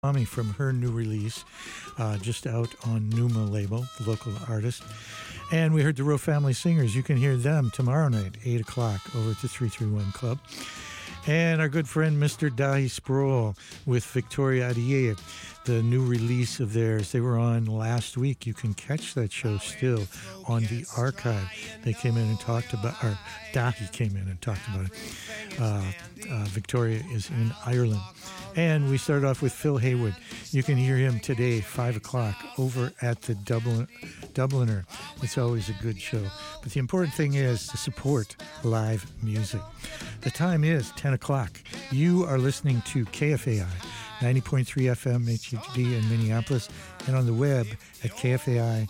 Tommy from her new release, just out on Numa label, the local artist. And we heard the Rowe Family Singers. You can hear them tomorrow night, 8 o'clock, over at the 331 Club. And our good friend Mr. Dahi Sproul with Victoria Adiye, the new release of theirs. They were on last week. You can catch that show still on the archive. They came in and talked about, or Dahi came in and talked about it. Victoria is in Ireland. And we started off with Phil Haywood. You can hear him today, 5 o'clock, over at the Dubliner. It's always a good show. But the important thing is to support live music. The time is 10 o'clock. You are listening to KFAI, 90.3 FM HD in Minneapolis, and on the web at kfai.org.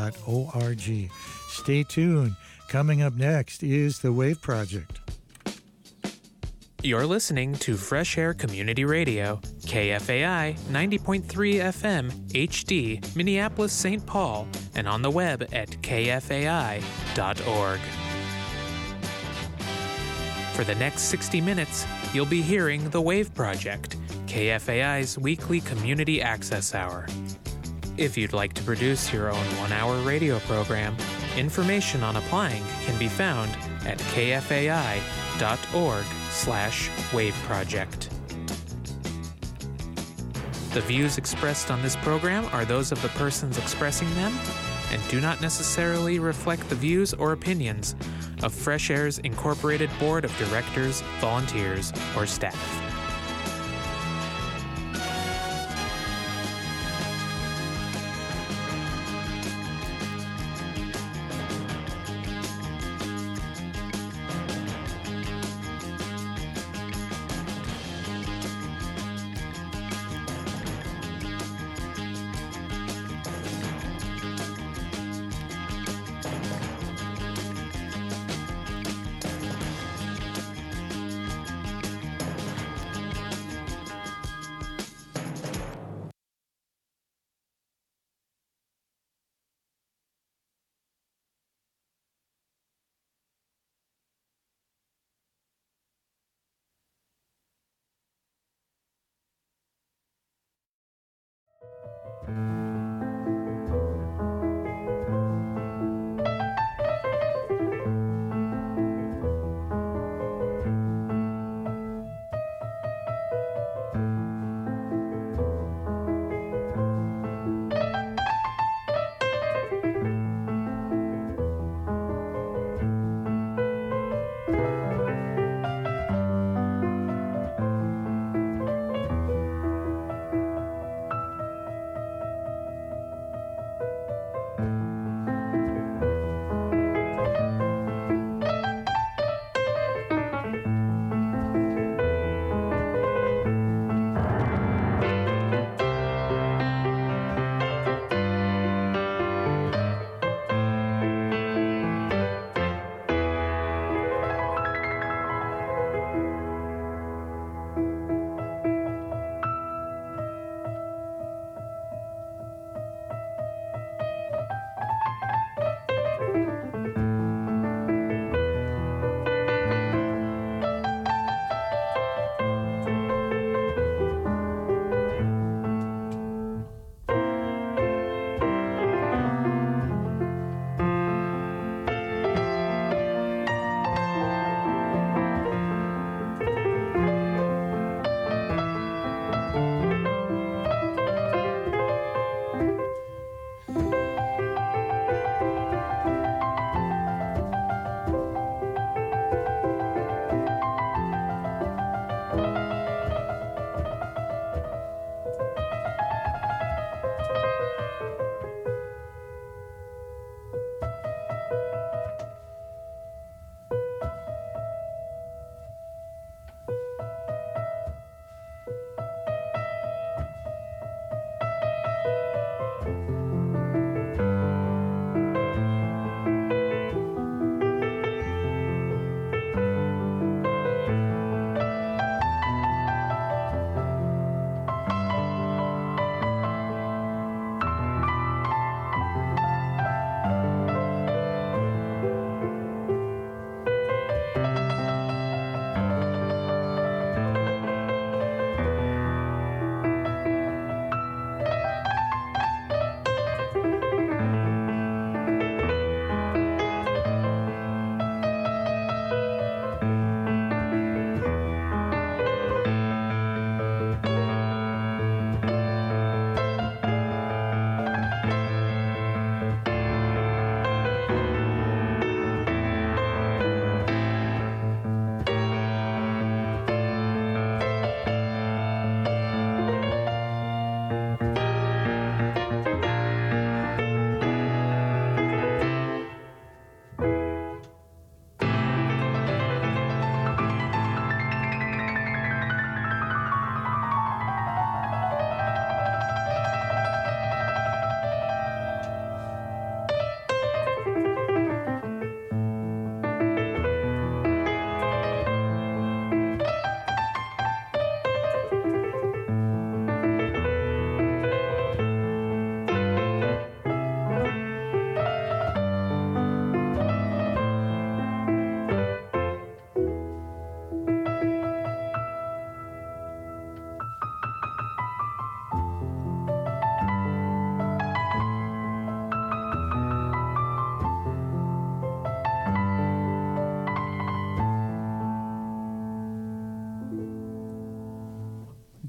Stay tuned. Coming up next is The Wave Project. You're listening to Fresh Air Community Radio, KFAI 90.3 FM HD, Minneapolis, St. Paul, and on the web at kfai.org. For the next 60 minutes, you'll be hearing The Wave Project, KFAI's weekly community access hour. If you'd like to produce your own one-hour radio program, information on applying can be found at kfai.org/waveproject. The views expressed on this program are those of the persons expressing them and do not necessarily reflect the views or opinions of Fresh Air's Incorporated Board of Directors, volunteers, or staff.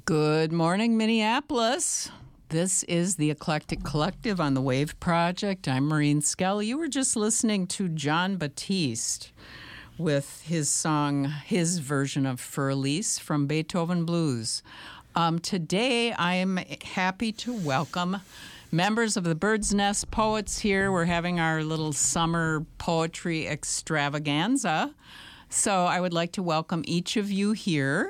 Good morning, Minneapolis. This is the Eclectic Collective on the Wave Project. I'm Maureen Skelly. You were just listening to Jon Batiste with his song, his version of Fur-Elise from Beethoven Blues. Today, I'm happy to welcome members of the Bird's Nest Poets here. We're having our little summer poetry extravaganza. So I would like to welcome each of you here.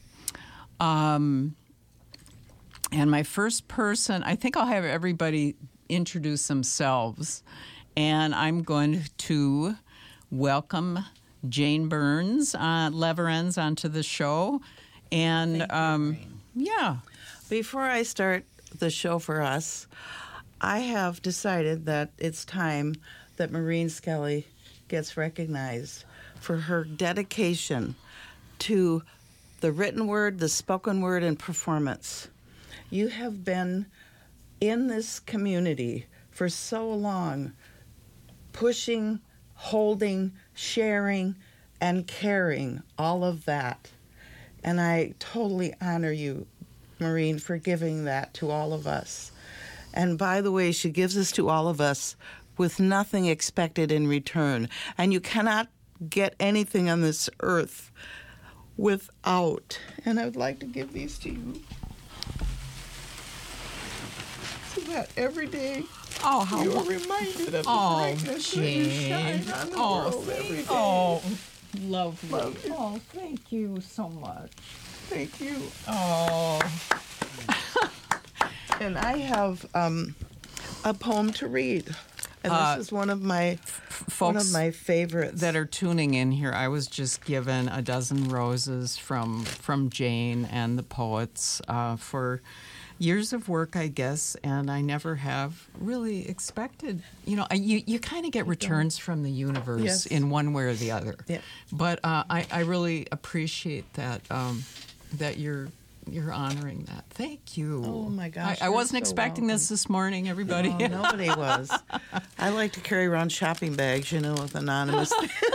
And my first person, I think I'll have everybody introduce themselves. And I'm going to welcome Jane Burns, Leverens, onto the show. And yeah. Before I start the show for us, I have decided that it's time that Maureen Skelly gets recognized for her dedication to the written word, the spoken word, and performance. You have been in this community for so long, pushing, holding, sharing, and caring, all of that. And I totally honor you, Maureen, for giving that to all of us. And by the way, she gives this to all of us with nothing expected in return. And you cannot get anything on this earth without. And I would like to give these to you. So that every day you're reminded of the brightness that you shine on the world every day. Oh, lovely. Love you. Oh, thank you so much. Thank you. Oh. And I have a poem to read. And this is one of my favorites. That are tuning in here, I was just given a dozen roses from Jane and the poets for years of work, I guess, and I never have really expected. You kind of get returns from the universe in one way or the other. Yeah. But I really appreciate that that you're honoring that. Thank you. Oh my gosh! I wasn't so expecting welcome. this morning, everybody. No, nobody was. I like to carry around shopping bags, with anonymous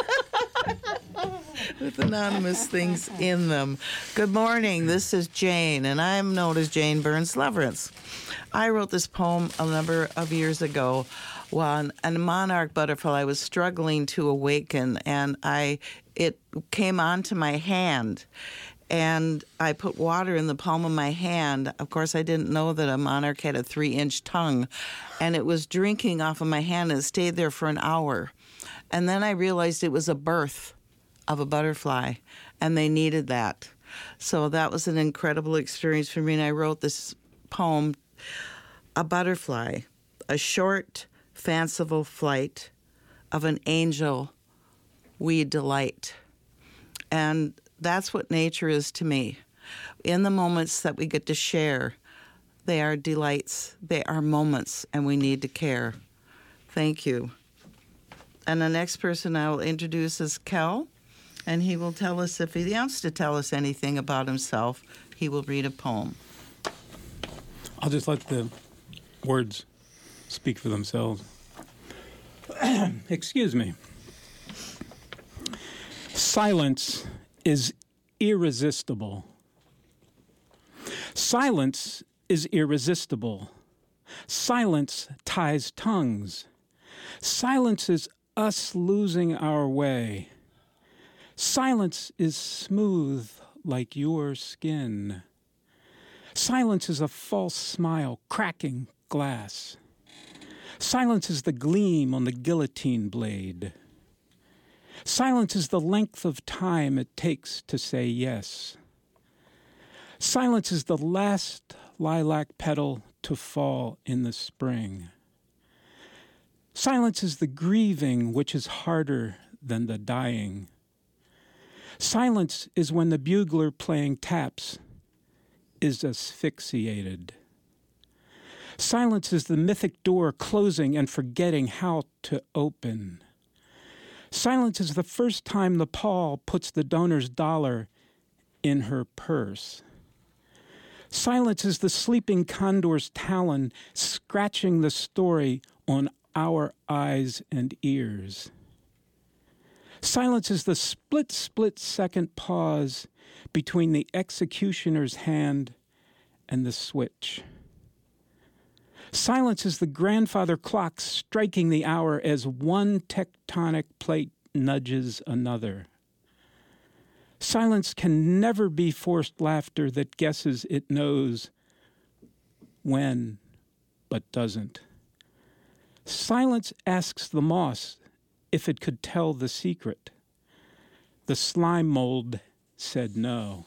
things in them. Good morning. This is Jane, and I'm known as Jane Burns Leverens. I wrote this poem a number of years ago when a monarch butterfly was struggling to awaken, and it came onto my hand. And I put water in the palm of my hand. Of course, I didn't know that a monarch had a 3-inch tongue. And it was drinking off of my hand and it stayed there for an hour. And then I realized it was a birth of a butterfly, and they needed that. So that was an incredible experience for me. And I wrote this poem, A Butterfly, a short, fanciful flight of an angel we delight. And that's what nature is to me. In the moments that we get to share, they are delights, they are moments, and we need to care. Thank you. And the next person I will introduce is Kel, and he will tell us, if he wants to tell us anything about himself, he will read a poem. I'll just let the words speak for themselves. Excuse me. Silence is irresistible. Silence is irresistible. Silence ties tongues. Silence is us losing our way. Silence is smooth like your skin. Silence is a false smile cracking glass. Silence is the gleam on the guillotine blade. Silence is the length of time it takes to say yes. Silence is the last lilac petal to fall in the spring. Silence is the grieving which is harder than the dying. Silence is when the bugler playing taps is asphyxiated. Silence is the mythic door closing and forgetting how to open. Silence is the first time the Paul puts the donor's dollar in her purse. Silence is the sleeping condor's talon scratching the story on our eyes and ears. Silence is the split second pause between the executioner's hand and the switch. Silence is the grandfather clock striking the hour as one tectonic plate nudges another. Silence can never be forced laughter that guesses it knows when, but doesn't. Silence asks the moss if it could tell the secret. The slime mold said no.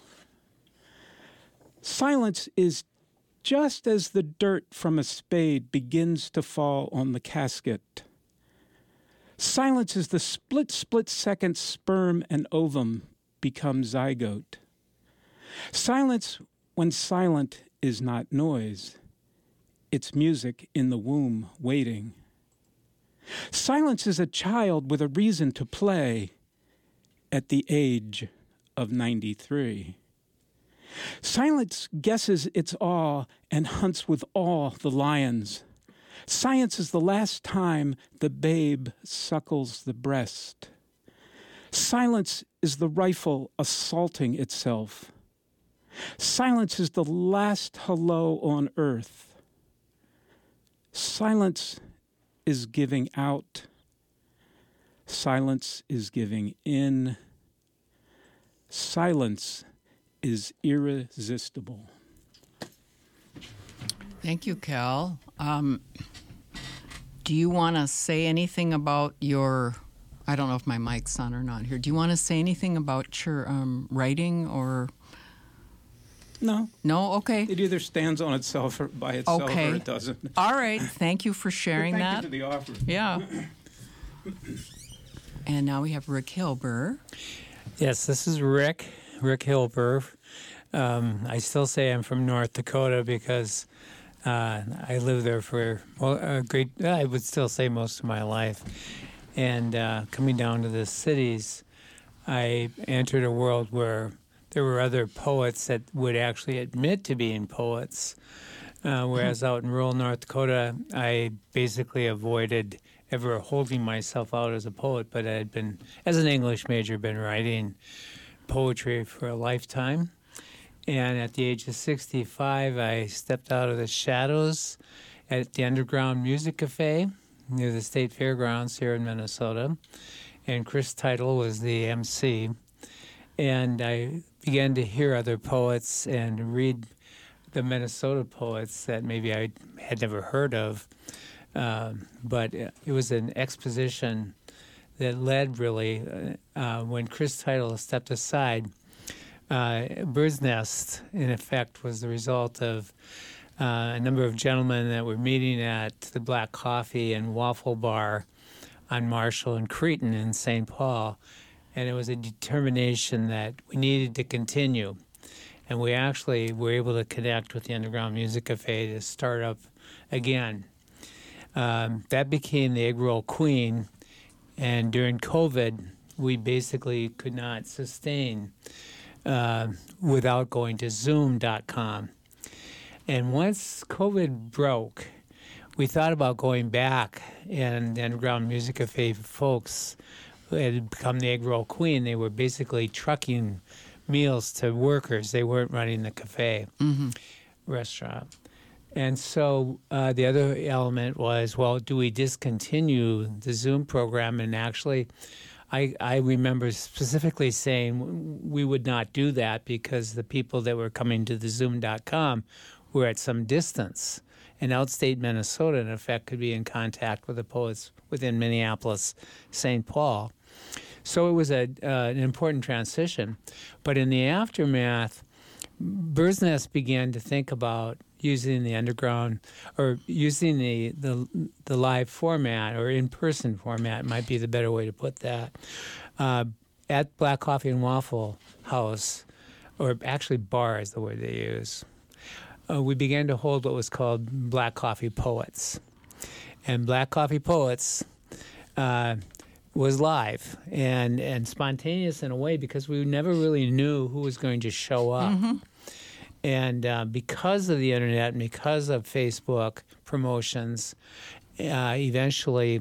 Silence is just as the dirt from a spade begins to fall on the casket. Silence is the split-second sperm and ovum become zygote. Silence, when silent, is not noise. It's music in the womb waiting. Silence is a child with a reason to play at the age of 93. Silence guesses its awe and hunts with awe the lions. Silence is the last time the babe suckles the breast. Silence is the rifle assaulting itself. Silence is the last hello on earth. Silence is giving out. Silence is giving in. Silence is irresistible. Thank you, Cal. Do you want to say anything about your, I don't know if my mic's on or not here. Do you want to say anything about your writing or? No. No? Okay. It either stands on itself or by itself or it doesn't. All right. Thank you for sharing that. Thank you for the offer. Yeah. And now we have Rick Hilber. Yes, this is Rick Hilber. I still say I'm from North Dakota because I lived there for I would still say most of my life. And coming down to the cities, I entered a world where there were other poets that would actually admit to being poets, whereas out in rural North Dakota, I basically avoided ever holding myself out as a poet, but I had been, as an English major, been writing poetry for a lifetime. And at the age of 65, I stepped out of the shadows at the Underground Music Cafe near the State Fairgrounds here in Minnesota. And Chris Title was the MC. And I began to hear other poets and read the Minnesota poets that maybe I had never heard of. But it was an exposition that led really, when Chris Title stepped aside, Bird's Nest, in effect, was the result of a number of gentlemen that were meeting at the Black Coffee and Waffle Bar on Marshall and Cretin in St. Paul. And it was a determination that we needed to continue. And we actually were able to connect with the Underground Music Cafe to start up again. That became the Egg Roll Queen. And during COVID, we basically could not sustain without going to Zoom.com. And once COVID broke, we thought about going back, and the Underground Music Cafe folks who had become the Egg Roll Queen, they were basically trucking meals to workers. They weren't running the cafe restaurant. And so the other element was, well, do we discontinue the Zoom program? And actually, I remember specifically saying we would not do that because the people that were coming to the Zoom.com were at some distance. And outstate Minnesota, in effect, could be in contact with the poets within Minneapolis, St. Paul. So it was an important transition. But in the aftermath, Bird's Nest began to think about using the underground, or using the live format, or in-person format might be the better way to put that, at Black Coffee and Waffle House, or actually bar is the word they use. We began to hold what was called Black Coffee Poets. And Black Coffee Poets was live and spontaneous in a way because we never really knew who was going to show up. And because of the internet and because of Facebook promotions, eventually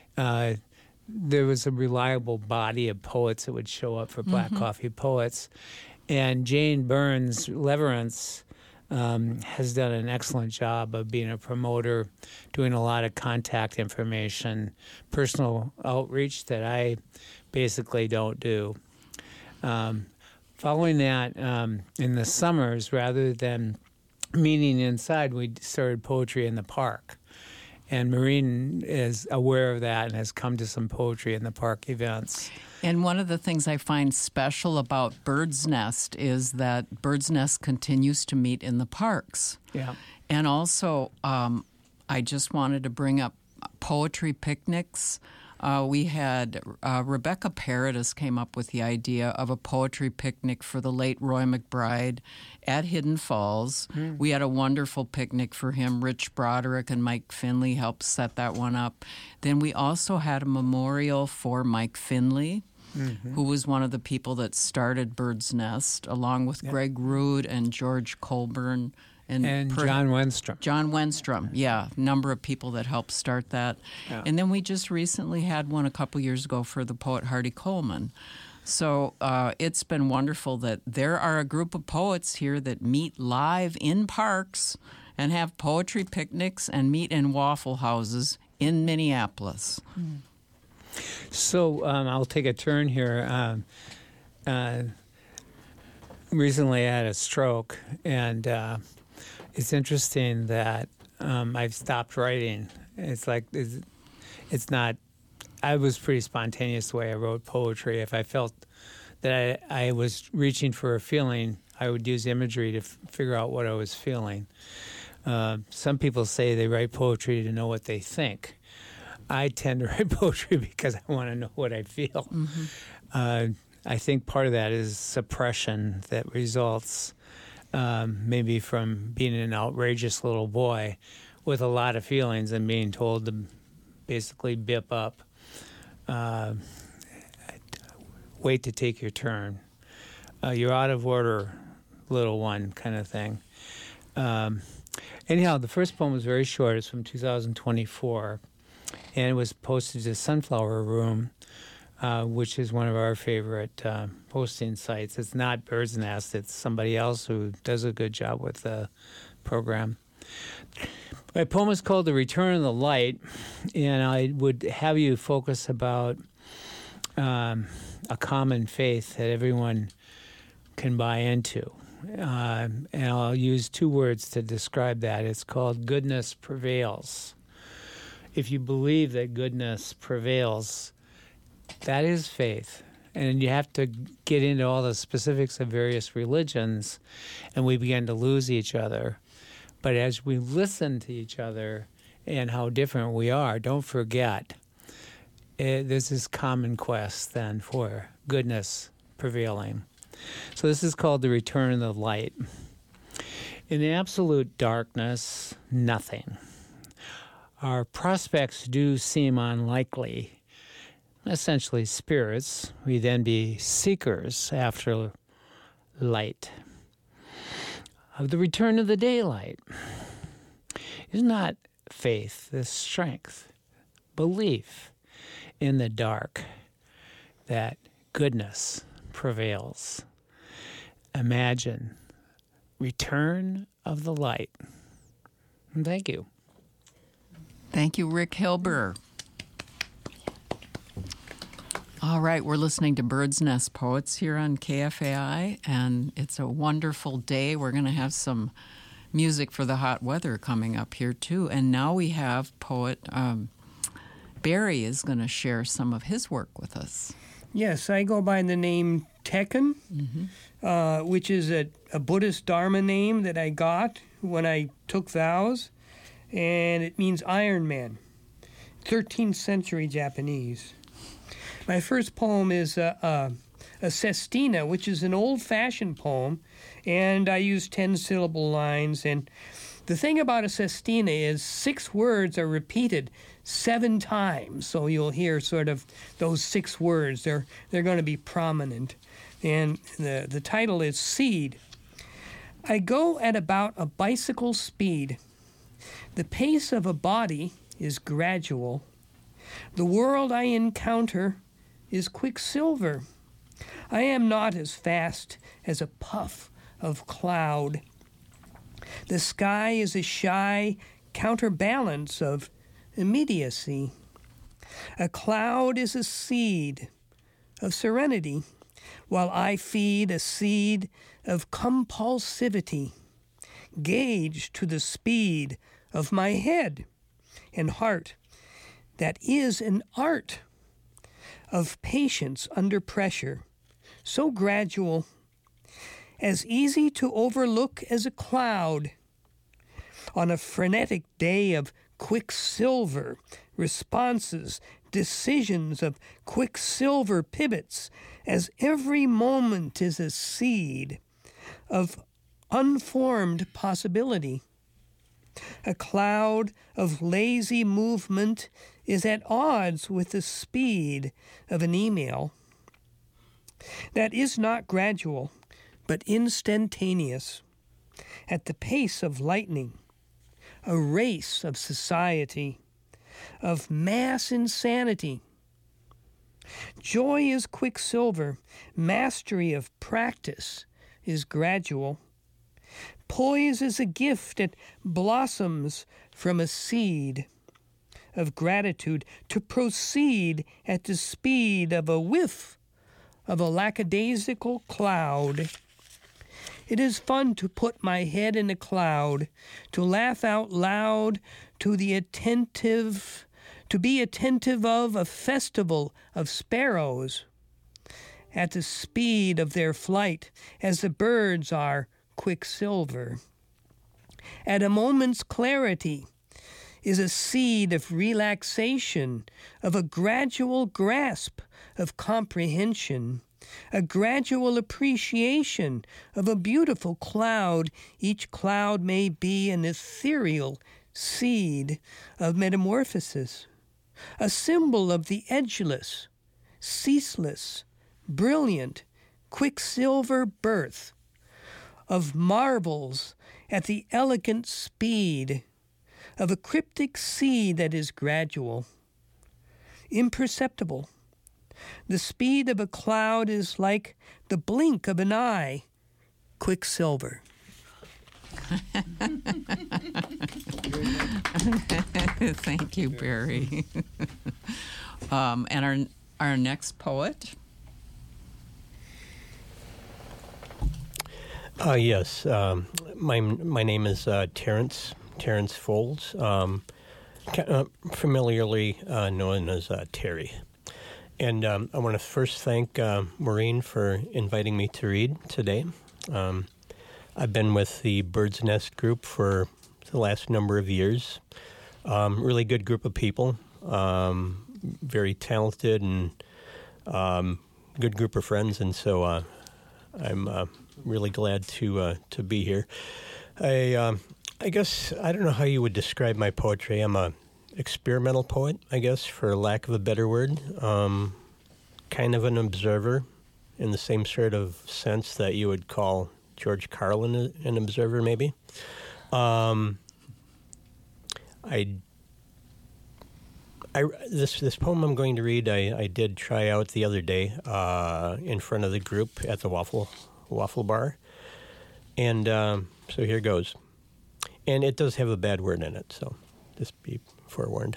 there was a reliable body of poets that would show up for Black Coffee Poets. And Jane Burns Leverance has done an excellent job of being a promoter, doing a lot of contact information, personal outreach that I basically don't do. Following that, in the summers, rather than meeting inside, we started poetry in the park. And Maureen is aware of that and has come to some poetry in the park events. And one of the things I find special about Bird's Nest is that Bird's Nest continues to meet in the parks. Yeah. And also, I just wanted to bring up poetry picnics. We had Rebecca Paradis came up with the idea of a poetry picnic for the late Roy McBride at Hidden Falls. We had a wonderful picnic for him. Rich Broderick and Mike Finley helped set that one up. Then we also had a memorial for Mike Finley, who was one of the people that started Bird's Nest, along with Greg Rood and George Colburn. And John Wenstrom. John Wenstrom, yeah. Number of people that helped start that. Yeah. And then we just recently had one a couple years ago for the poet Hardy Coleman. So it's been wonderful that there are a group of poets here that meet live in parks and have poetry picnics and meet in waffle houses in Minneapolis. So I'll take a turn here. Recently I had a stroke, and it's interesting that I've stopped writing. It's like, it's not, I was pretty spontaneous the way I wrote poetry. If I felt that I was reaching for a feeling, I would use imagery to figure out what I was feeling. Some people say they write poetry to know what they think. I tend to write poetry because I want to know what I feel. I think part of that is suppression that results maybe from being an outrageous little boy with a lot of feelings and being told to basically bip up. Wait to take your turn. You're out of order, little one, kind of thing. Anyhow, the first poem was very short. It's from 2024. And it was posted to Sunflower Room, which is one of our favorite posting sites. It's not Bird's Nest. It's somebody else who does a good job with the program. My poem is called The Return of the Light, and I would have you focus about a common faith that everyone can buy into. And I'll use two words to describe that. It's called goodness prevails. If you believe that goodness prevails, that is faith. And you have to get into all the specifics of various religions, and we begin to lose each other. But as we listen to each other and how different we are, don't forget, there's this common quest then for goodness prevailing. So this is called The Return of the Light. In absolute darkness, nothing. Our prospects do seem unlikely. Essentially spirits, we then be seekers after light. Of the return of the daylight is not faith, this strength, belief in the dark that goodness prevails. Imagine return of the light. And thank you. Thank you, Rick Hilber. All right, we're listening to Bird's Nest Poets here on KFAI, and it's a wonderful day. We're going to have some music for the hot weather coming up here, too. And now we have poet Barry is going to share some of his work with us. Yes, I go by the name Tekken, which is a Buddhist Dharma name that I got when I took vows, and it means Iron Man, 13th century Japanese. My first poem is a sestina, which is an old-fashioned poem, and I use 10-syllable lines. And the thing about a sestina is 6 words are repeated 7 times, so you'll hear sort of those 6 words. They're going to be prominent. And the title is Seed. I go at about a bicycle speed. The pace of a body is gradual. The world I encounter is quicksilver. I am not as fast as a puff of cloud. The sky is a shy counterbalance of immediacy. A cloud is a seed of serenity, while I feed a seed of compulsivity, gauged to the speed of my head and heart. That is an art of patience under pressure, so gradual, as easy to overlook as a cloud. On a frenetic day of quicksilver responses, decisions of quicksilver pivots, as every moment is a seed of unformed possibility. A cloud of lazy movement is at odds with the speed of an email. That is not gradual, but instantaneous, at the pace of lightning, a race of society, of mass insanity. Joy is quicksilver, mastery of practice is gradual. Poise is a gift that blossoms from a seed of gratitude to proceed at the speed of a whiff of a lackadaisical cloud. It is fun to put my head in a cloud, to laugh out loud, to be attentive of a festival of sparrows at the speed of their flight, as the birds are quicksilver. At a moment's clarity is a seed of relaxation, of a gradual grasp of comprehension, a gradual appreciation of a beautiful cloud. Each cloud may be an ethereal seed of metamorphosis, a symbol of the edgeless, ceaseless, brilliant, quicksilver birth of marvels at the elegant speed of a cryptic seed that is gradual, imperceptible. The speed of a cloud is like the blink of an eye, quicksilver. Thank you, Barry. And our next poet? Yes. My name is Terrence Folds, familiarly known as Terry. And I want to first thank Maureen for inviting me to read today. I've been with the Bird's Nest group for the last number of years. Really good group of people, very talented and good group of friends, and so I'm really glad to be here. I guess I don't know how you would describe my poetry. I'm a experimental poet, I guess, for lack of a better word. Kind of an observer in the same sort of sense that you would call George Carlin an observer, maybe. This poem I'm going to read, I did try out the other day in front of the group at the Waffle Bar, and so here goes. And it does have a bad word in it, so just be forewarned.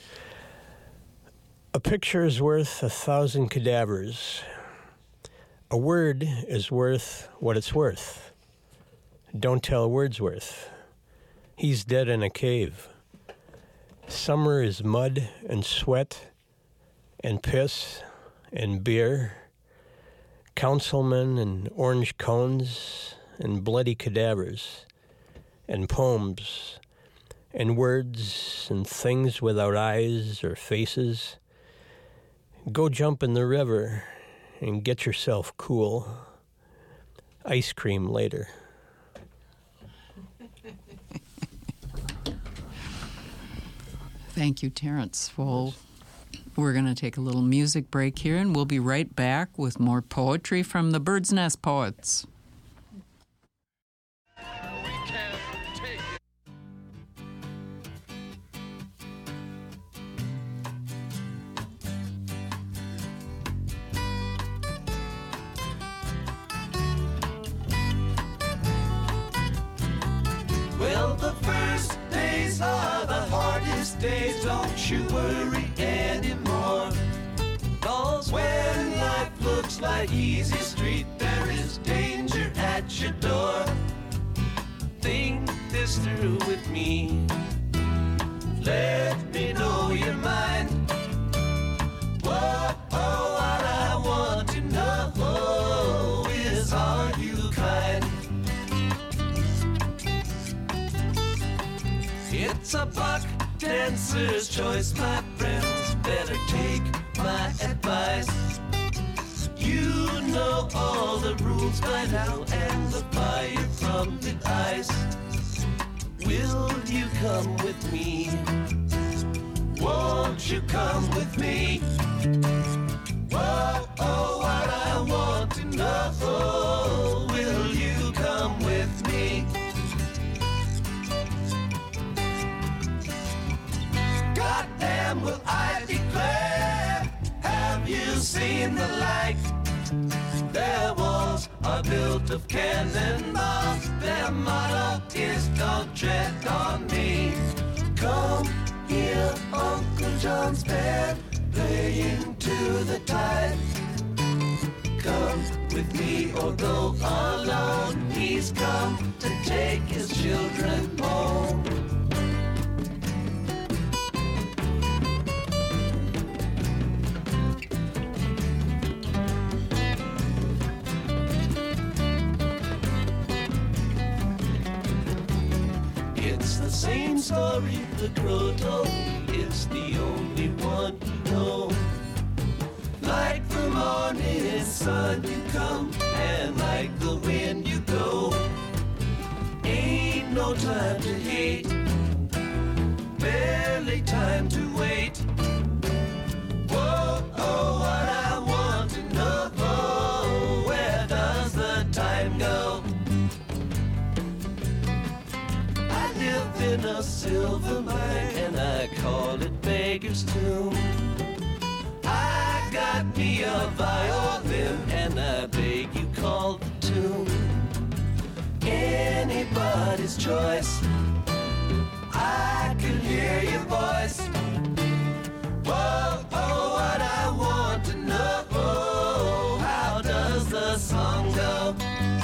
A picture is worth 1,000 cadavers. A word is worth what it's worth. Don't tell Wordsworth. He's dead in a cave. Summer is mud and sweat and piss and beer, councilmen and orange cones and bloody cadavers and poems and words and things without eyes or faces. Go jump in the river and get yourself cool. Ice cream later. Thank you, Terrence. Well, we're going to take a little music break here, and we'll be right back with more poetry from the Bird's Nest Poets. days, don't you worry anymore. 'Cause when life looks like easy street, there is danger at your door. Think this through with me. Let me know your mind. Whoa, what I want to know is, are you kind? It's a buck dancer's choice, my friends. Better take my advice. You know all the rules by now, and the fire from the ice. Will you come with me? Won't you come with me? Whoa, what I want to know. Will you come with me? Goddamn, will I declare? Have you seen the like? Their walls are built of cannonballs. Their motto is don't tread on me. Come here, Uncle John's band playing to the tide. Come with me or go alone. He's come to take his children home. It's the same story the crow told me. It's the only one you know. Like the morning sun you come, and like the wind you go. Ain't no time to hate, barely time to wait. Whoa, what I want to know, where does the time go? I live in a silver mine, and I call it Beggar's Tomb. I got me a violin, and I beg you call the tune. Anybody's choice, I can hear your voice. Whoa, what I want to know, how does the song go?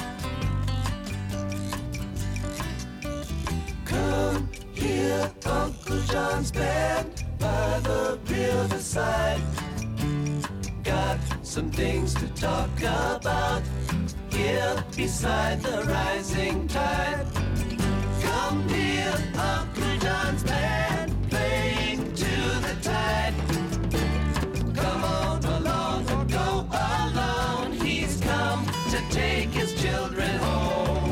Come here, Uncle John's band by the riverside. Got some things to talk about here beside the rising tide. Come here, Uncle John's band playing to the tide. Come on along or go alone. He's come to take his children home.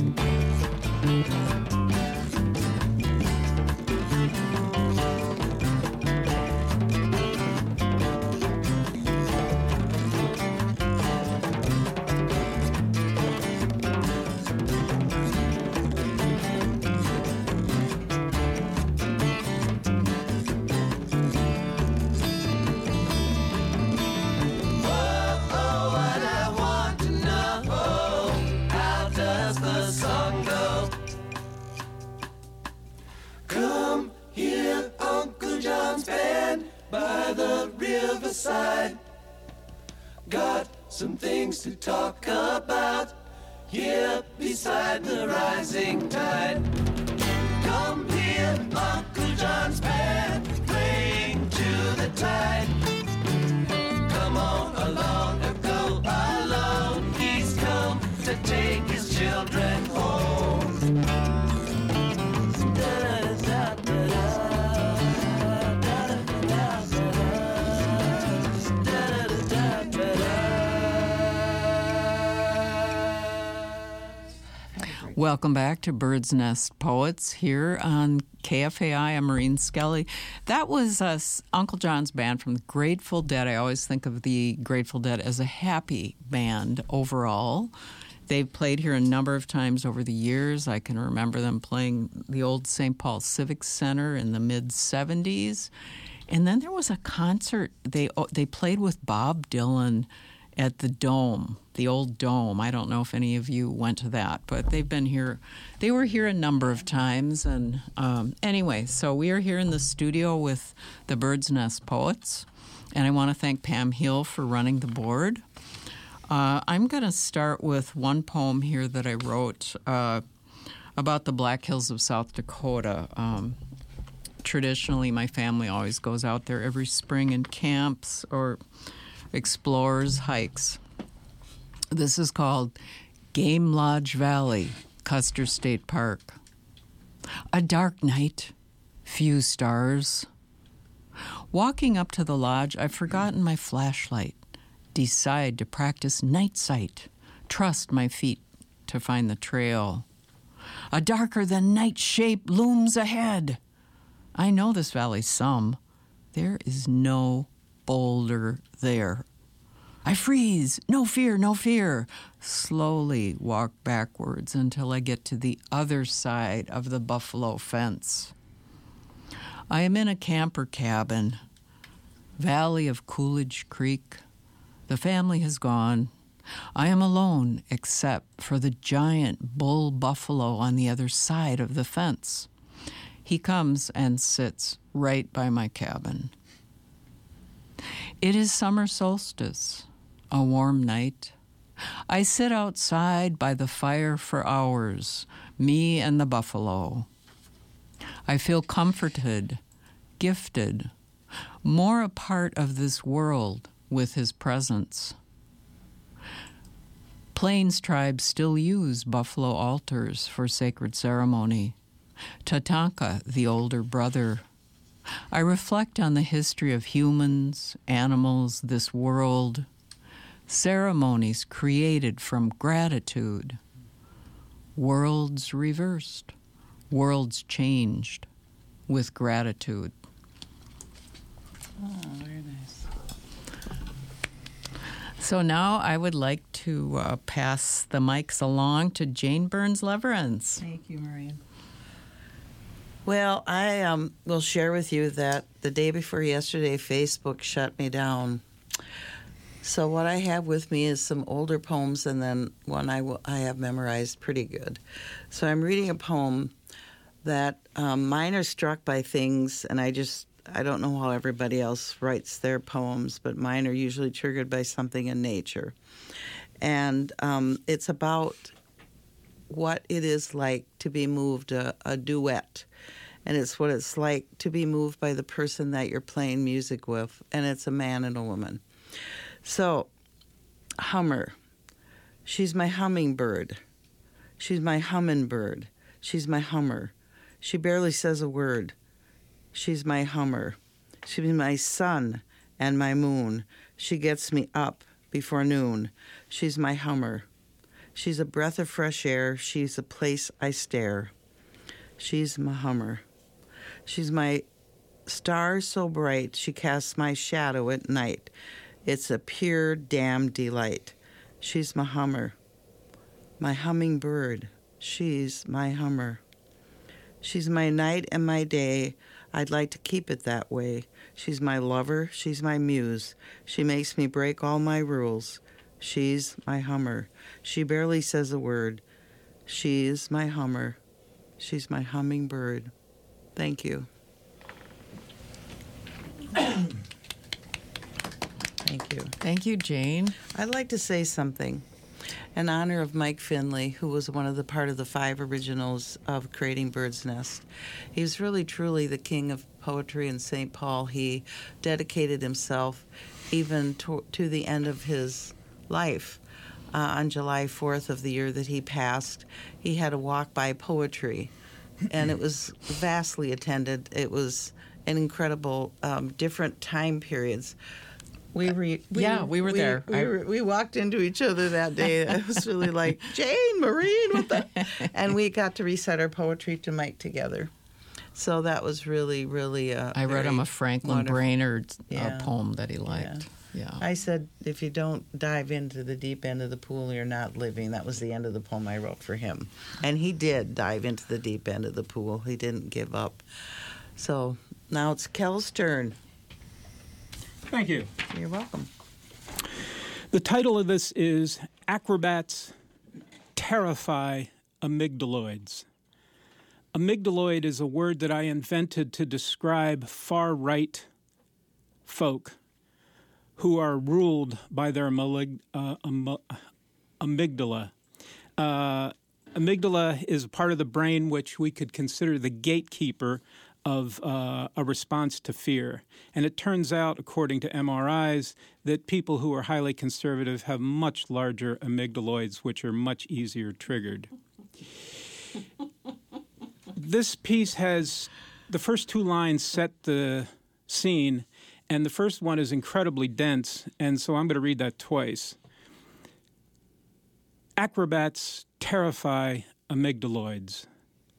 By the riverside, got some things to talk about here beside the rising tide. Come here, Uncle John's band playing to the tide. Come on along or go alone. He's come to take his children home. Welcome back to Bird's Nest Poets here on KFAI. I'm Maureen Skelly. That was Uncle John's band from the Grateful Dead. I always think of the Grateful Dead as a happy band overall. They've played here a number of times over the years. I can remember them playing the old St. Paul Civic Center in the mid-'70s. And then there was a concert. They played with Bob Dylan at the Dome, the old Dome. I don't know if any of you went to that, but they've been here. They were here a number of times. And anyway, so we are here in the studio with the Bird's Nest Poets. And I want to thank Pam Hill for running the board. I'm going to start with one poem here that I wrote about the Black Hills of South Dakota. Traditionally, my family always goes out there every spring and camps or explores, hikes. This is called Game Lodge Valley, Custer State Park. A dark night, few stars. Walking up to the lodge, I've forgotten my flashlight. Decide to practice night sight. Trust my feet to find the trail. A darker than night shape looms ahead. I know this valley some. There is no boulder there. I freeze. No fear, no fear. Slowly walk backwards until I get to the other side of the buffalo fence. I am in a camper cabin, valley of Coolidge Creek. The family has gone. I am alone except for the giant bull buffalo on the other side of the fence. He comes and sits right by my cabin. It is summer solstice, a warm night. I sit outside by the fire for hours, me and the buffalo. I feel comforted, gifted, more a part of this world with his presence. Plains tribes still use buffalo altars for sacred ceremony. Tatanka, the older brother. I reflect on the history of humans, animals, this world, ceremonies created from gratitude, worlds reversed, worlds changed with gratitude. Oh, very nice. So now I would like to pass the mics along to Jane Burns-Leverance. Thank you, Maureen. Well, I will share with you that the day before yesterday, Facebook shut me down. So what I have with me is some older poems and then one I have memorized pretty good. So I'm reading a poem that mine are struck by things, and I don't know how everybody else writes their poems, but mine are usually triggered by something in nature. And it's about what it is like to be moved, a duet. And it's what it's like to be moved by the person that you're playing music with, and it's a man and a woman. So, Hummer. She's my hummingbird. She's my hummingbird. She's my hummer. She barely says a word. She's my hummer. She's my sun and my moon. She gets me up before noon. She's my hummer. She's a breath of fresh air. She's a place I stare. She's my hummer. She's my star so bright, she casts my shadow at night. It's a pure damn delight. She's my hummer. My hummingbird. She's my hummer. She's my night and my day. I'd like to keep it that way. She's my lover. She's my muse. She makes me break all my rules. She's my hummer. She barely says a word. She's my hummer. She's my hummingbird. Thank you. Thank you. Thank you, Jane. I'd like to say something in honor of Mike Finley, who was one of the part of the 5 originals of creating Bird's Nest. He's really, truly the king of poetry in St. Paul. He dedicated himself even to the end of his life. On July 4th of the year that he passed, he had a walk by poetry, and it was vastly attended. It was an incredible different time periods. We were there. We walked into each other that day. It was really like, Jane, Maureen, what the? And we got to recite our poetry to Mike together. So that was really, really I read him a Franklin wonderful. Brainerd poem that he liked. Yeah. I said, if you don't dive into the deep end of the pool, you're not living. That was the end of the poem I wrote for him. And he did dive into the deep end of the pool. He didn't give up. So now it's Kel's turn. Thank you. You're welcome. The title of this is Acrobats Terrify Amygdaloids. Amygdaloid is a word that I invented to describe far-right folk who are ruled by their amygdala. Amygdala is a part of the brain which we could consider the gatekeeper of a response to fear. And it turns out, according to MRIs, that people who are highly conservative have much larger amygdaloids, which are much easier triggered. This piece has the first two lines set the scene, and the first one is incredibly dense, and so I'm going to read that twice. Acrobats terrify amygdaloids.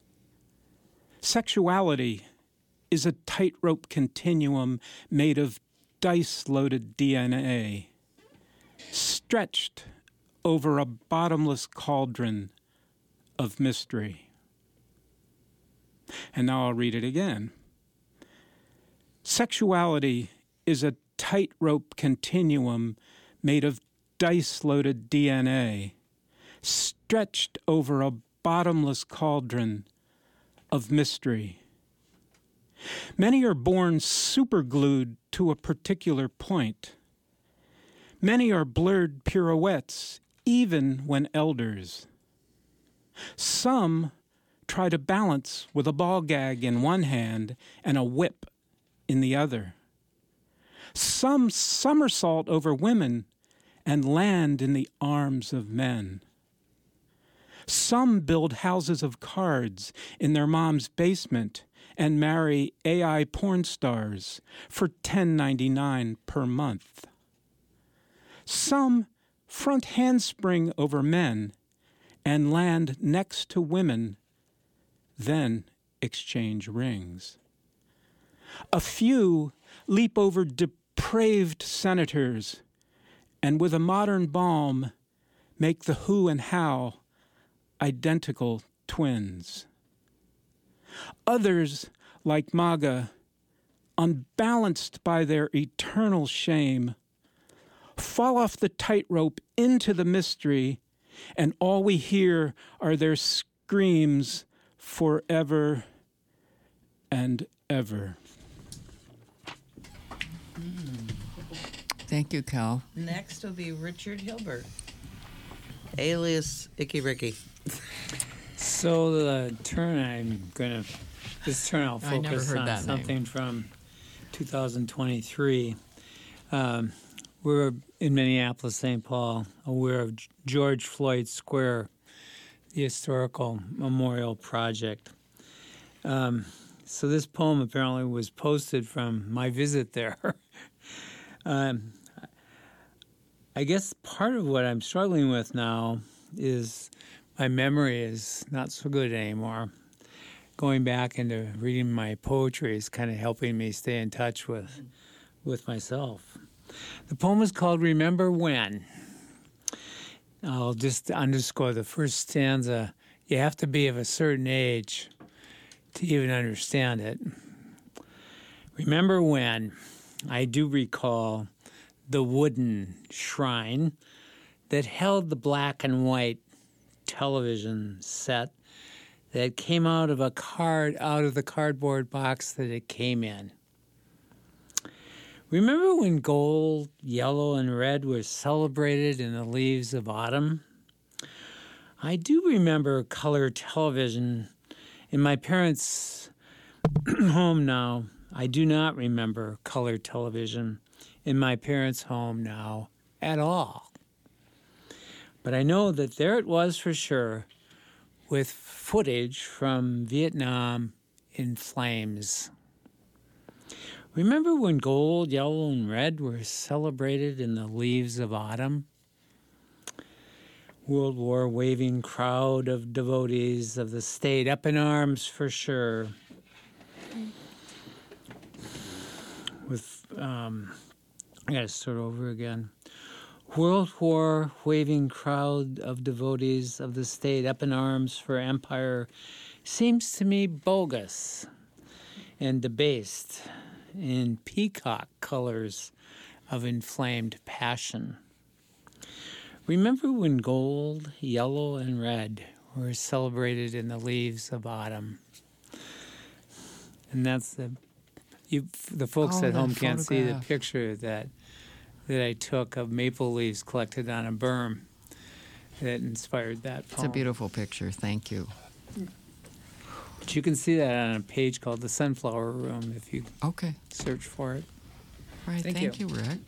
Sexuality is a tightrope continuum made of dice-loaded DNA, stretched over a bottomless cauldron of mystery. And now I'll read it again. Sexuality is a tightrope continuum made of dice-loaded DNA, stretched over a bottomless cauldron of mystery. Many are born superglued to a particular point. Many are blurred pirouettes, even when elders. Some try to balance with a ball gag in one hand and a whip in the other. Some somersault over women and land in the arms of men. Some build houses of cards in their mom's basement and marry AI porn stars for $10.99 per month. Some front handspring over men and land next to women, then exchange rings. A few leap over depraved senators and with a modern balm make the who and how identical twins. Others, like MAGA, unbalanced by their eternal shame, fall off the tightrope into the mystery, and all we hear are their screams forever and ever. Thank you, Cal. Next will be Richard Hilbert, alias Icky Ricky. So the turn this turn I'll I never focus heard on that something name. from 2023. We're in Minneapolis, St. Paul, aware of George Floyd Square, the historical memorial project. So this poem apparently was posted from my visit there. I guess part of what I'm struggling with now is my memory is not so good anymore. Going back into reading my poetry is kind of helping me stay in touch with myself. The poem is called Remember When. I'll just underscore the first stanza. You have to be of a certain age to even understand it. Remember when? I do recall the wooden shrine that held the black and white television set that came out of the cardboard box that it came in. Remember when gold, yellow, and red were celebrated in the leaves of autumn? I do remember color television in my parents' home now. I do not remember color television in my parents' home now at all. But I know that there it was for sure, with footage from Vietnam in flames. Remember when gold, yellow, and red were celebrated in the leaves of autumn? World War waving crowd of devotees of the state up in arms for sure. I gotta start over again. World War waving crowd of devotees of the state up in arms for empire seems to me bogus and debased in peacock colors of inflamed passion. Remember when gold, yellow, and red were celebrated in the leaves of autumn? And that's the folks at home can't see the picture that I took of maple leaves collected on a berm that inspired that poem. It's a beautiful picture. Thank you. But you can see that on a page called The Sunflower Room if you Okay. search for it. All right. Thank you, Rick.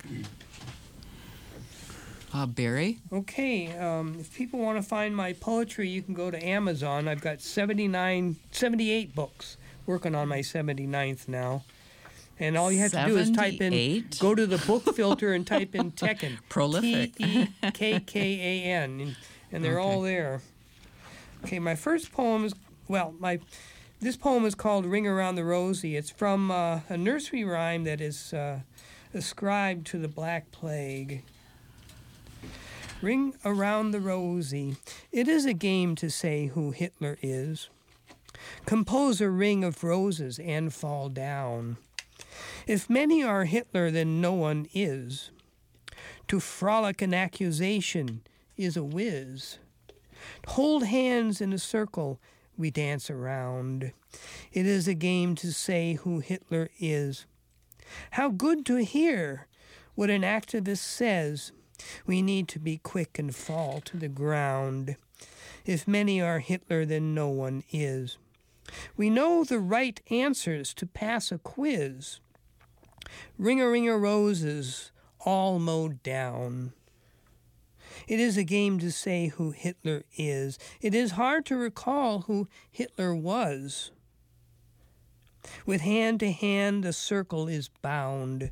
Barry? Okay, if people want to find my poetry, you can go to Amazon. I've got 78 books, working on my 79th now. And all you have to do is type in, go to the book filter and type in Tekkan. Prolific. Tekkan. And they're all there. Okay, my first poem is, this poem is called Ring Around the Rosy. It's from a nursery rhyme that is ascribed to the Black Plague. Ring around the rosy. It is a game to say who Hitler is. Compose a ring of roses and fall down. If many are Hitler, then no one is. To frolic an accusation is a whiz. Hold hands in a circle, we dance around. It is a game to say who Hitler is. How good to hear what an activist says. We need to be quick and fall to the ground. If many are Hitler, then no one is. We know the right answers to pass a quiz. Ring-a-ring-a roses, all mowed down. It is a game to say who Hitler is. It is hard to recall who Hitler was. With hand to hand, a circle is bound.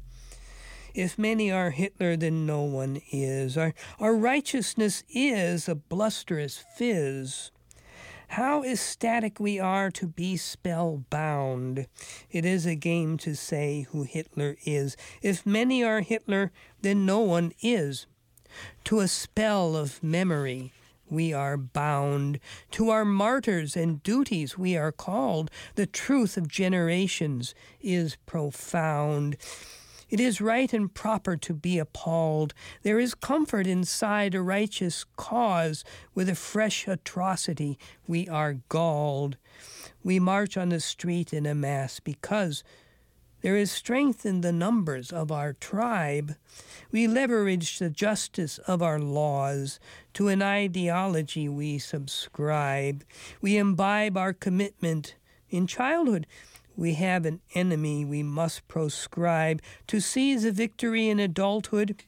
If many are Hitler, then no one is. Our righteousness is a blusterous fizz. How ecstatic we are to be spellbound. It is a game to say who Hitler is. If many are Hitler, then no one is. To a spell of memory we are bound. To our martyrs and duties we are called. The truth of generations is profound. It is right and proper to be appalled. There is comfort inside a righteous cause. With a fresh atrocity we are galled. We march on the street in a mass because there is strength in the numbers of our tribe. We leverage the justice of our laws. To an ideology we subscribe. We imbibe our commitment in childhood. We have an enemy we must proscribe. To seize a victory in adulthood,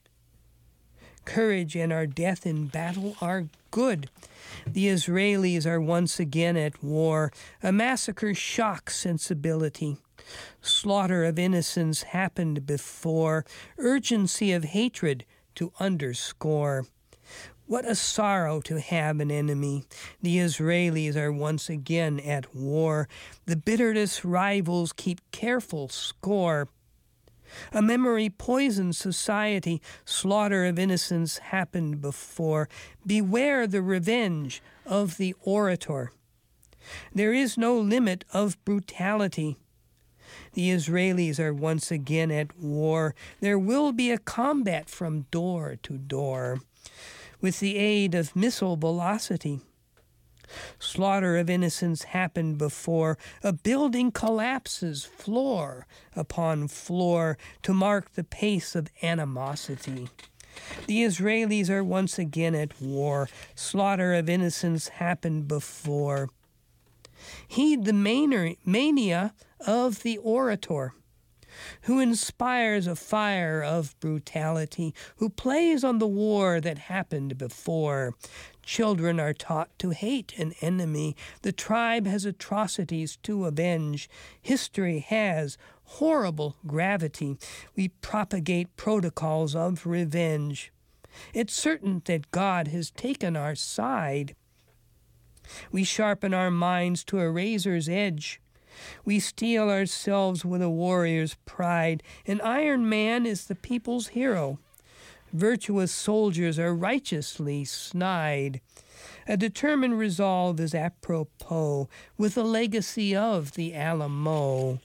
courage and our death in battle are good. The Israelis are once again at war. A massacre shocks sensibility. Slaughter of innocents happened before. Urgency of hatred to underscore. What a sorrow to have an enemy. The Israelis are once again at war. The bitterest rivals keep careful score. A memory poisons society. Slaughter of innocents happened before. Beware the revenge of the orator. There is no limit of brutality. The Israelis are once again at war. There will be a combat from door to door. With the aid of missile velocity. Slaughter of innocents happened before. A building collapses floor upon floor to mark the pace of animosity. The Israelis are once again at war. Slaughter of innocents happened before. Heed the mania of the orator, who inspires a fire of brutality, who plays on the war that happened before. Children are taught to hate an enemy. The tribe has atrocities to avenge. History has horrible gravity. We propagate protocols of revenge. It's certain that God has taken our side. We sharpen our minds to a razor's edge. We steel ourselves with a warrior's pride. An Iron Man is the people's hero. Virtuous soldiers are righteously snide. A determined resolve is apropos with the legacy of the Alamo.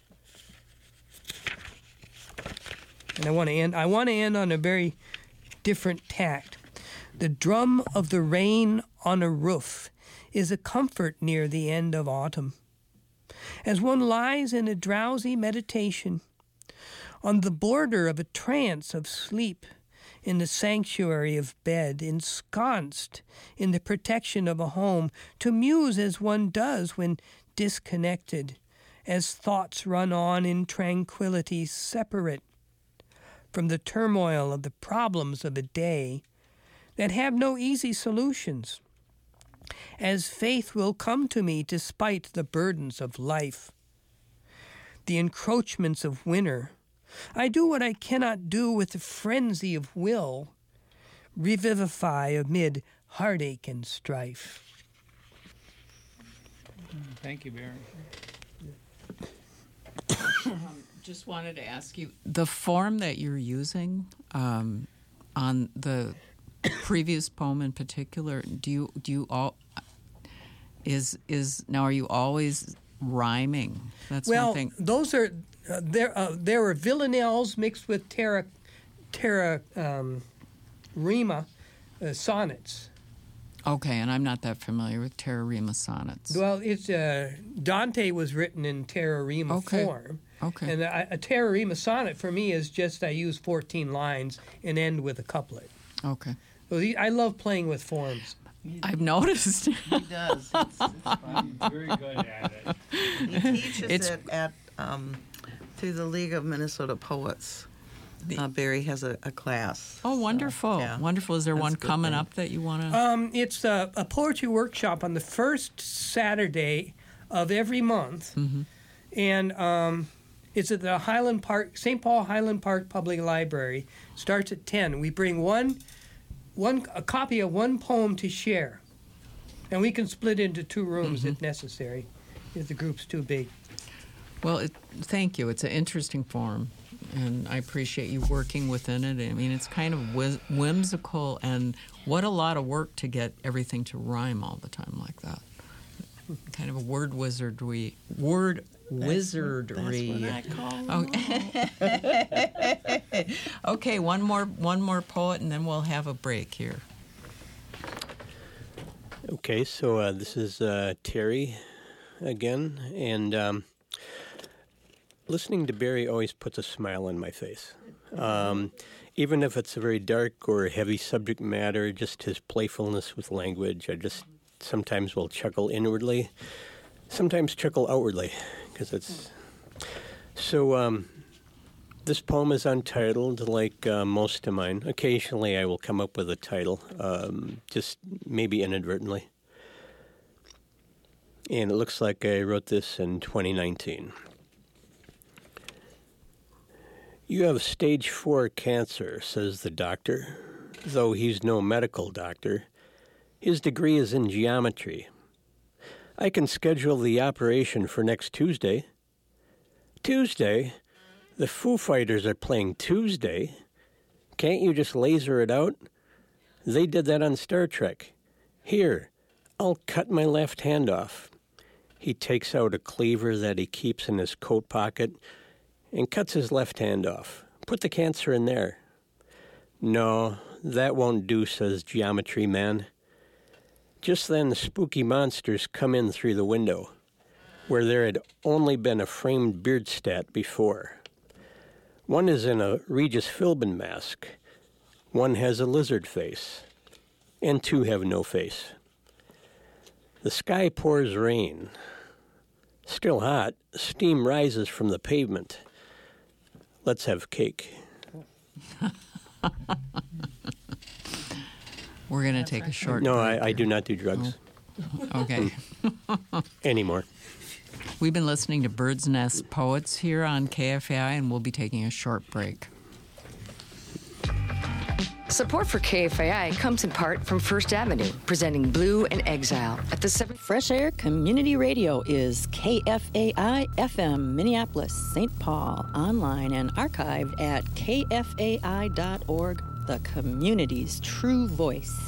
And I want to end on a very different tact. The drum of the rain on a roof is a comfort near the end of autumn. As one lies in a drowsy meditation, on the border of a trance of sleep, in the sanctuary of bed, ensconced in the protection of a home, to muse as one does when disconnected, as thoughts run on in tranquility, separate from the turmoil of the problems of a day that have no easy solutions, as faith will come to me despite the burdens of life, the encroachments of winter. I do what I cannot do with the frenzy of will, revivify amid heartache and strife. Thank you, Barry. Just wanted to ask you, the form that you're using on the previous poem in particular, do you all now are you always rhyming? That's well, one thing. Those are there are villanelles mixed with rima sonnets. Okay, and I'm not that familiar with terra rima sonnets. Well, it's Dante was written in terra rima form. Okay. And a terra rima sonnet for me is just I use 14 lines and end with a couplet. Okay. So I love playing with forms. I've noticed. He does. It's fun. He's very good at it. He teaches it at through the League of Minnesota Poets. Barry has a class. Oh, wonderful. So, yeah. Wonderful. Is there That's one a good coming thing. up that you want to? It's a poetry workshop on the first Saturday of every month. Mm-hmm. And it's at the Highland Park, St. Paul Highland Park Public Library. Starts at 10. We bring a copy of one poem to share. And we can split into 2 rooms if necessary, if the group's too big. Well, thank you. It's an interesting form, and I appreciate you working within it. I mean, it's kind of whimsical, and what a lot of work to get everything to rhyme all the time like that. Kind of a word wizardry. That's what I call Okay. Okay, one more poet, and then we'll have a break here. Okay, so this is Terry again, and listening to Barry always puts a smile on my face. Even if it's a very dark or heavy subject matter, just his playfulness with language, I just sometimes will chuckle inwardly, sometimes chuckle outwardly, because it's... So this poem is untitled, like most of mine. Occasionally I will come up with a title, just maybe inadvertently. And it looks like I wrote this in 2019. You have stage 4 cancer, says the doctor, though he's no medical doctor. His degree is in geometry. I can schedule the operation for next Tuesday. Tuesday? The Foo Fighters are playing Tuesday. Can't you just laser it out? They did that on Star Trek. Here, I'll cut my left hand off. He takes out a cleaver that he keeps in his coat pocket and cuts his left hand off. Put the cancer in there. No, that won't do, says Geometry Man. Just then the spooky monsters come in through the window, where there had only been a framed Beardstat before. One is in a Regis Philbin mask. One has a lizard face. And 2 have no face. The sky pours rain. Still hot, steam rises from the pavement. Let's have cake. We're going to take a short No, break. I do not do drugs. Okay. Anymore. We've been listening to Bird's Nest Poets here on KFAI, and we'll be taking a short break. Support for KFAI comes in part from First Avenue, presenting Blue and Exile at the 7th. Fresh Air Community Radio is KFAI FM, Minneapolis, St. Paul, online and archived at kfai.org, the community's true voice.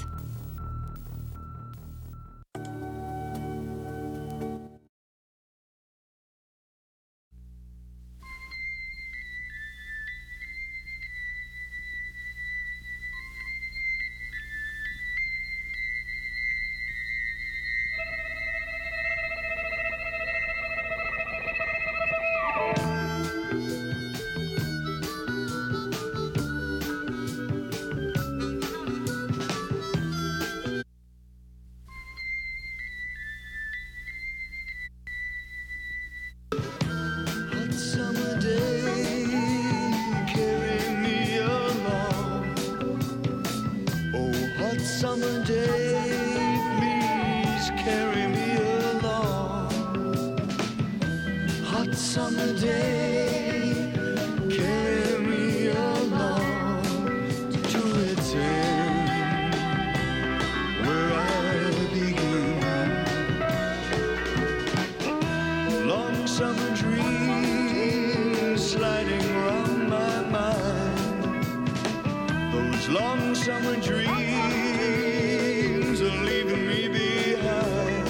summer dreams are leaving me behind.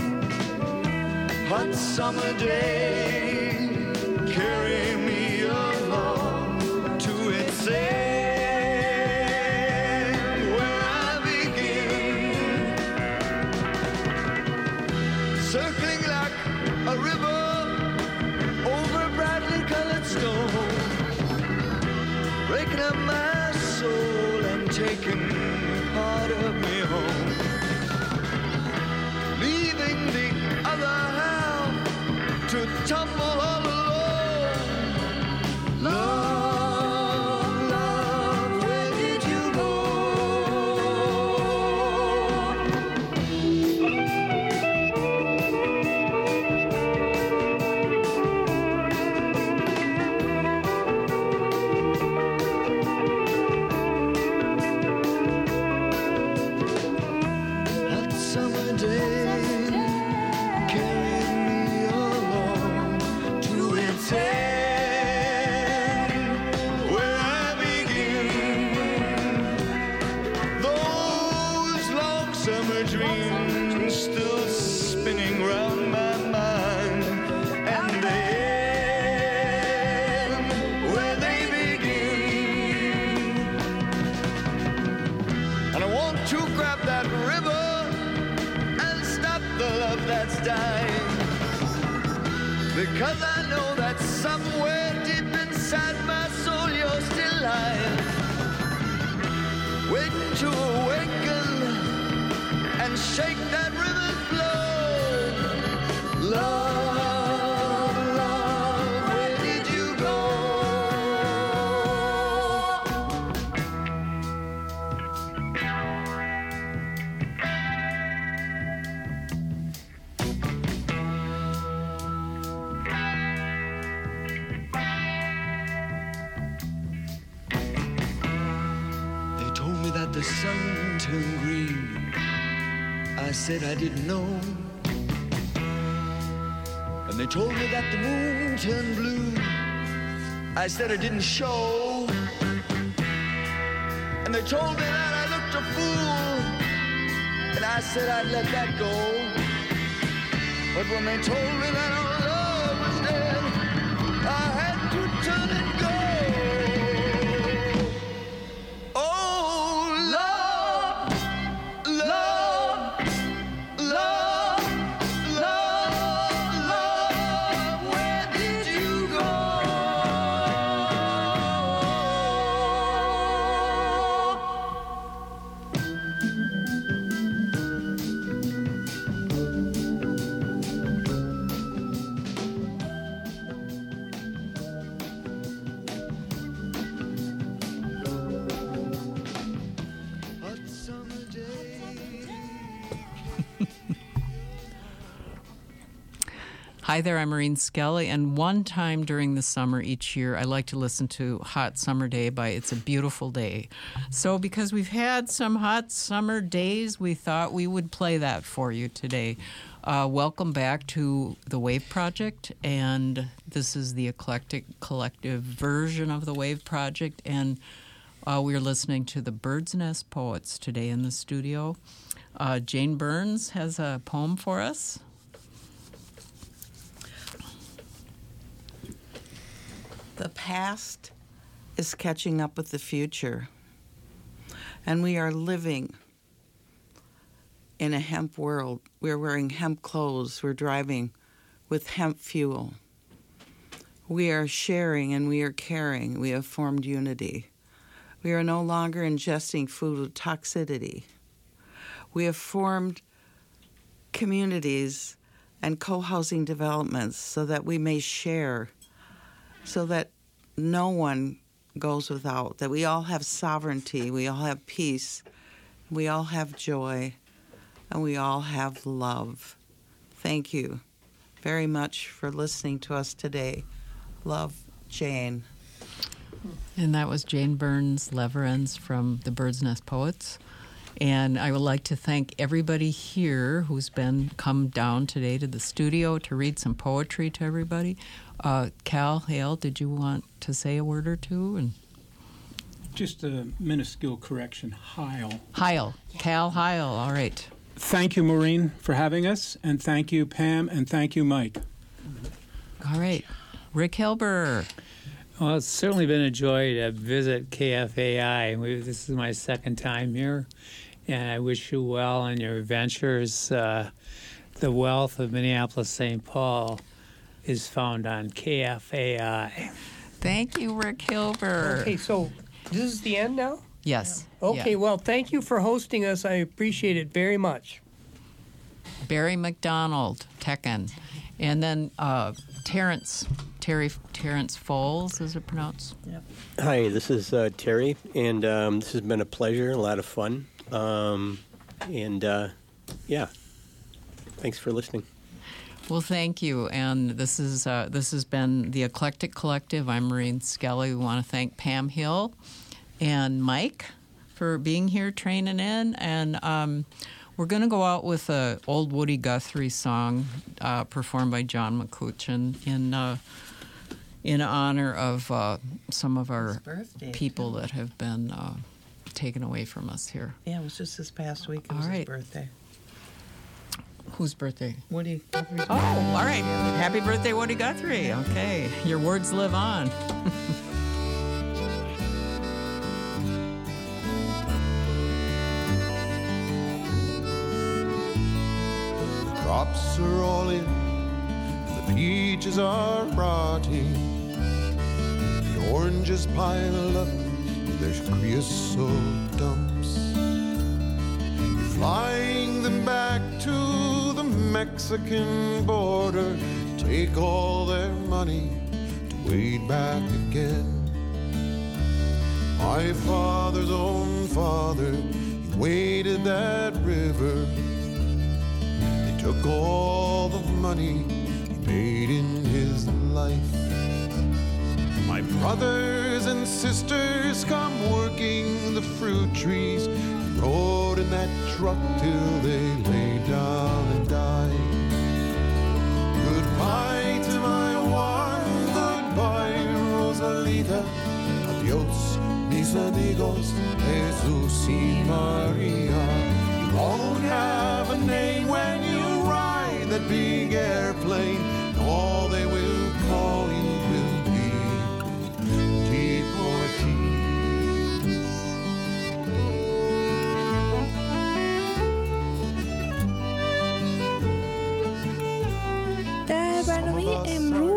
Hot summer day, carry me along to its end, where I begin, circling like a river over brightly colored stone, breaking up my soul and taking part of me home, leaving the other half to tumble all alone. Love, love, where did you go? Hot summer day, carry me along to its end, where I begin. Those long summer dreams still spinning round my mind, and they end where they begin. And I want to grab that river and stop the love that's dying, because I know that somewhere deep inside my soul you're still lying, waiting to awaken and shake that river's flow. Love, love, where did you go? They told me that the sun turned green. I said I didn't know. And they told me that the moon turned blue. I said I didn't show. And they told me that I looked a fool. And I said I'd let that go. But when they told me that our love was dead, I had to turn and go. Oh, love, love, love, love, love, where did you go? Hot summer day. Hi there, I'm Maureen Skelly, and one time during the summer each year, I like to listen to Hot Summer Day by It's a Beautiful Day. So because we've had some hot summer days, we thought we would play that for you today. Welcome back to the Wave Project, and this is the Eclectic Collective version of the Wave Project, and we're listening to the Bird's Nest Poets today in the studio. Jane Burns has a poem for us. The past is catching up with the future, and we are living in a hemp world. We're wearing hemp clothes. We're driving with hemp fuel. We are sharing and we are caring. We have formed unity. We are no longer ingesting food with toxicity. We have formed communities and co-housing developments so that we may share, so that no one goes without, that we all have sovereignty, we all have peace, we all have joy, and we all have love. Thank you very much for listening to us today. Love, Jane. And that was Jane Burns Leverens from the Bird's Nest Poets. And I would like to thank everybody here who's come down today to the studio to read some poetry to everybody. Cal, Hale, did you want to say a word or two? And Just a minuscule correction, Heil. Heil. Cal Heil. All right. Thank you, Maureen, for having us, and thank you, Pam, and thank you, Mike. All right. Rick Hilber. Well, it's certainly been a joy to visit KFAI. This is my second time here, and I wish you well in your ventures. The wealth of Minneapolis-St. Paul is found on KFAI. Thank you, Rick Hilber. Okay, so this is the end now? Yes. Okay, Yeah. well, thank you for hosting us. I appreciate it very much. Barry McDonald, Tekken. And then Terrence Foles, is it pronounced? Yep. Hi, this is Terry, and this has been a pleasure, a lot of fun. Yeah, thanks for listening. Well, thank you. And this has been the Eclectic Collective. I'm Maureen Skelly. We want to thank Pam Hill and Mike for being here, training in. And we're going to go out with an old Woody Guthrie song performed by John McCutcheon in honor of some of our people that have been taken away from us here. Yeah, it was just this past week. It was his birthday. Whose birthday? Woody Guthrie's Oh, all right. Happy birthday, Woody Guthrie. Okay. Your words live on. The crops are all in, the peaches are rotting, the oranges pile up in their creosote dumps. You're flying them back to the Mexican border, take all their money to wade back again. My father's own father, he waded that river. They took all the money he made in his life. My brothers and sisters come working the fruit trees, rode in that truck till they lay down and died. Goodbye to my one, goodbye Rosalita. Adios, mis amigos, Jesus y Maria. You won't have a name when you ride that big airplane. All they will call you will be deportees. Det är Barnaby i Mro